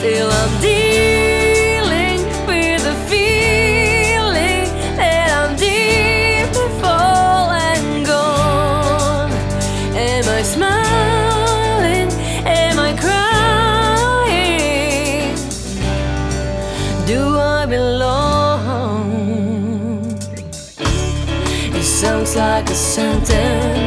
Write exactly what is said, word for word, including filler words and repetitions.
Still I'm dealing with the feeling that I'm deeply fallen gone. Am I smiling? Am I crying? Do I belong? It sounds like a sentence